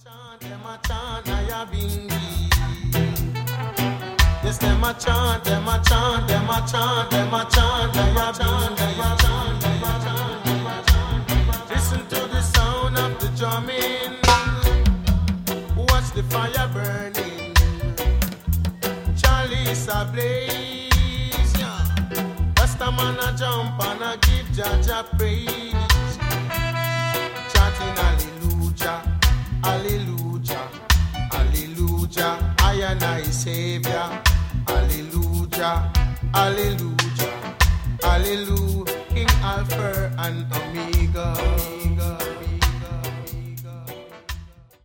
chant, them a chant, Naya Bingi. Yes, them a chant, them a chant, them a chant, them a chant, Naya Bingi. Listen to the sound of the drumming. Watch the fire burning. Charlie's a blaze. Rasta man a jump and a give Jaja praise. Chanting hallelujah, hallelujah, hallelujah. I and I Savior. Hallelujah, hallelujah, hallelujah. King Alpha and Omega.